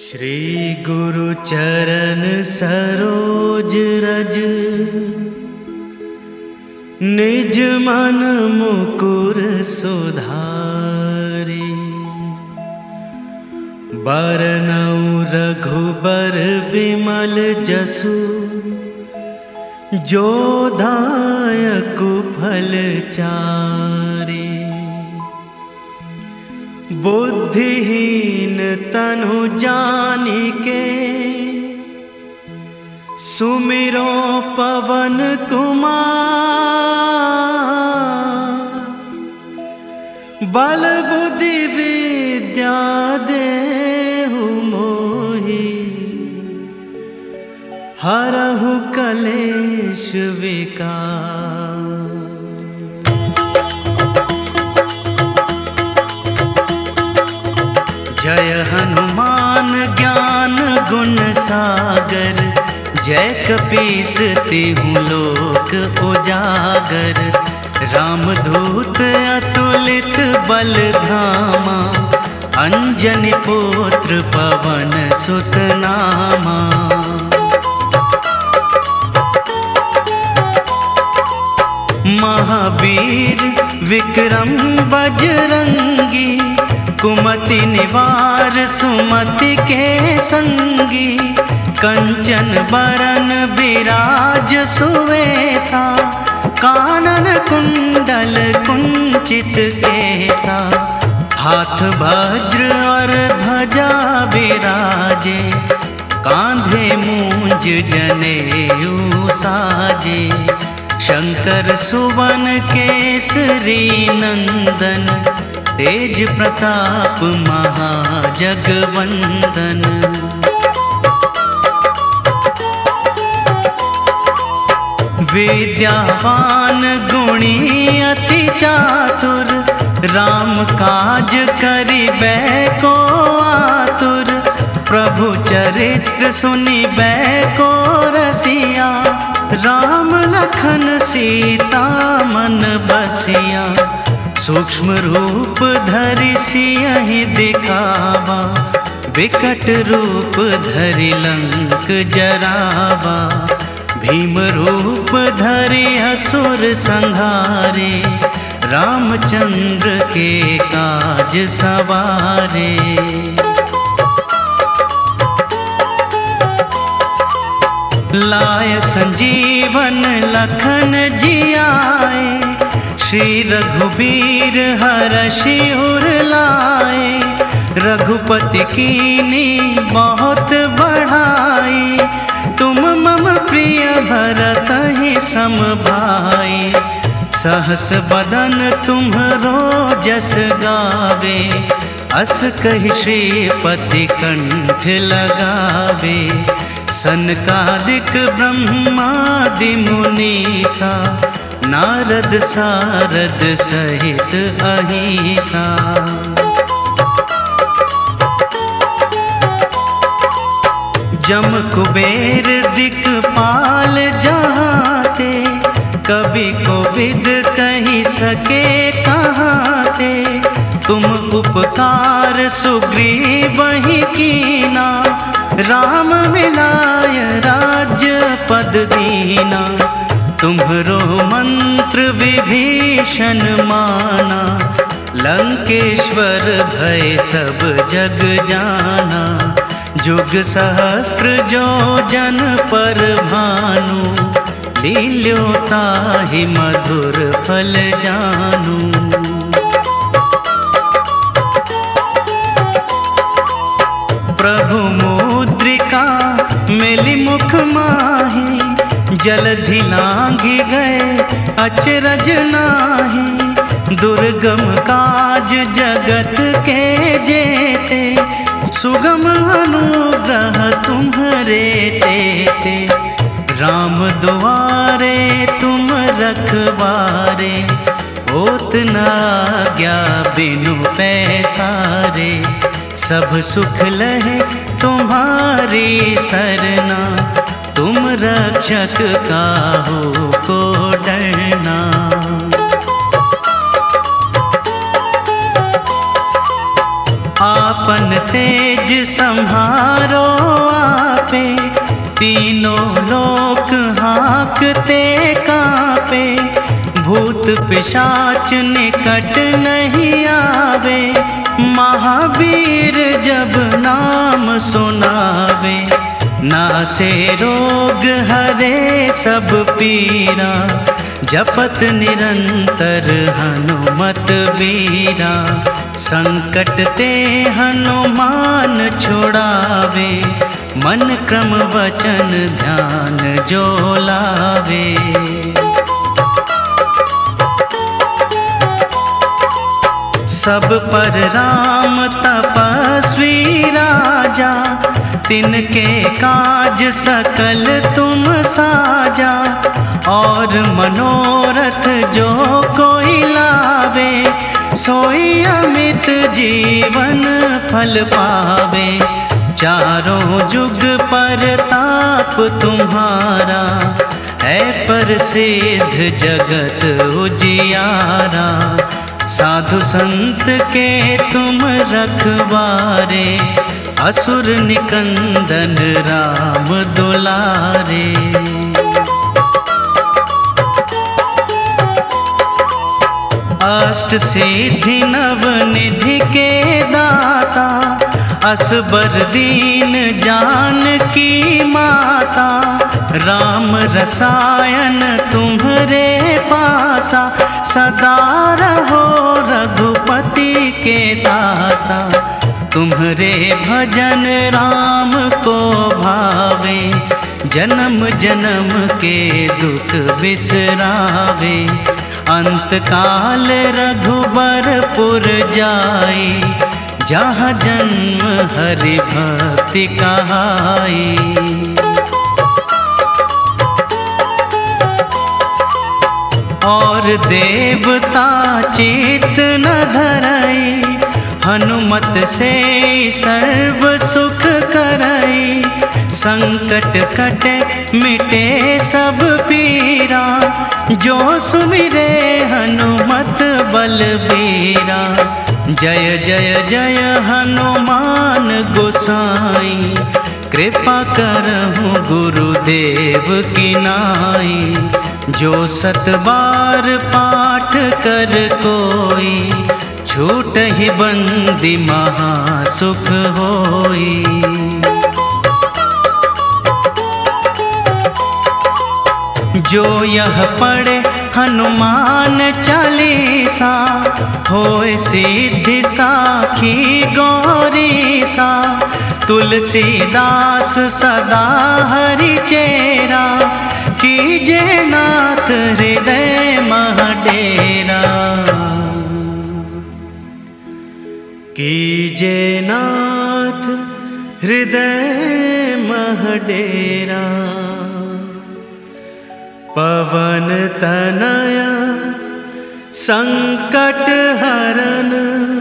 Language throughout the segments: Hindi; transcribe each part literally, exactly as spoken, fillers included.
श्री गुरु चरण सरोज रज, निज मन मुकुर सुधारी। बरनउँ रघुबर बिमल जसु, जो दायकु फल चारि। बुद्धिहीन तनु जानिके, सुमिरो पवन कुमार। बल बुद्धि विद्या देहु मोहि, हरहु कलेश विकार। जय हनुमान ज्ञान गुण सागर, जय कपीस तिहुँ लोक उजागर। रामदूत अतुलित बल धामा, अंजनी पुत्र पवन सुत नामा। महावीर विक्रम बजरंगी, कुमति निवार सुमति के संगी। कंचन बरन विराज सुवेसा, कानन कुंडल कुंचित केसा। हाथ वज्र और ध्वजा विराजे, कांधे मूंज जनेऊ साजे। शंकर सुवन केसरी नंदन, तेज प्रताप महाजगवंदन। विद्यावान गुणी अति चातुर, राम काज करिबे को आतुर। प्रभु चरित्र सुनिबे को रसिया, राम लखन सीता मन बसिया। सूक्ष्म रूप धरि सियहि दिखावा, विकट रूप धरि लंक जरावा। भीम रूप धरि असुर संहारे, रामचंद्र के काज सवारे। लाय संजीवन लखन जियाए, श्री रघुबीर हरषि उर लाए। रघुपति कीन्ही बहुत बढ़ाई, तुम मम प्रिय भरतहि सम भाई। सहस बदन तुम्हरो जस गावे, अस कहि श्रीपति कंठ लगावे। सनकादिक ब्रह्मादि मुनीसा, नारद सारद सहित अहिसा। जम कुबेर दिक्पाल जहाते, कवि कोविद कहि सके कहाते। तुम उपकार सुग्रीवहि कीना, राम मिलाय राज्य पद दीना। तुम्हरो मंत्र विभीषण माना, लंकेश्वर भय सब जग जाना। जुग सहस्त्र जो जन पर भानु, लील्यो ताहि मधुर फल जानू। प्रभु मुद्रिका मिली मुख माही, जलधि लांघि गए अचरज नाही। दुर्गम काज जगत के जेते, सुगम अनुग्रह तुम्हरे तेते। राम दुआरे तुम रखवारे, होत न आज्ञा बिनु पैसारे। सब सुख लहे तुम्हारी सरना, तुम रक्षक काहू को डरना। आपन तेज तेज संहारो आपे, तीनों लोक हाँकते कांपे, भूत पिशाच निकट नहीं आवे, महावीर जब नाम सुनावे, नासे रोग हरे सब पीरा, जपत निरंतर हनुमत बीरा, संकट ते हनुमान छुड़ावे, मन क्रम वचन ध्यान जो लावे। सब पर राम तपस्वी राजा, तिनके काज सकल तुम साजा, और मनोरथ जो कोई लावे, सोई अमित जीवन फल पावे। चारों जुग पर ताप तुम्हारा, है प्रसिद्ध जगत उजियारा, साधु संत के तुम रखवारे, असुर निकंदन राम दुलारे। अष्ट सिद्धि नव निधि के दाता, असबर दीन जानकी माता, राम रसायन तुम्हरे पासा, सदा रहो रघुपति के दासा। तुम्हरे भजन राम को भावे, जन्म जन्म के दुख बिसरावे, अंत काल रघुबरपुर जाई, जहाँ जन्म हरि भक्ति कहाई। और देवता चित न धरई, हनुमत से सर्व सुख करई, संकट कटे मिटे सब पीरा, जो सुमिरे हनुमत बलबीरा। जय जय जय हनुमान गोसाई, कृपा करहु गुरुदेव की नाई। जो सत बार पाठ कर कोई, छूट ही बंदी महासुख होई। जो यह पढ़े हनुमान चालीसा, होए सिद्धि साखी गौरीसा। तुलसीदास सदा हरि चेरा, कीजे नाथ हृदय मह डेरा। कीजे नाथ हृदय मह डेरा। पवन तनया संकट हरन,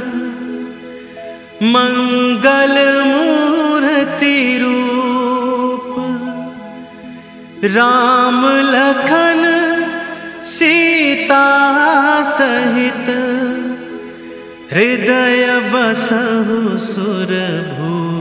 मंगल मूर्ति रूप। राम लखन सीता सहित, हृदय बसहु सुरभूप।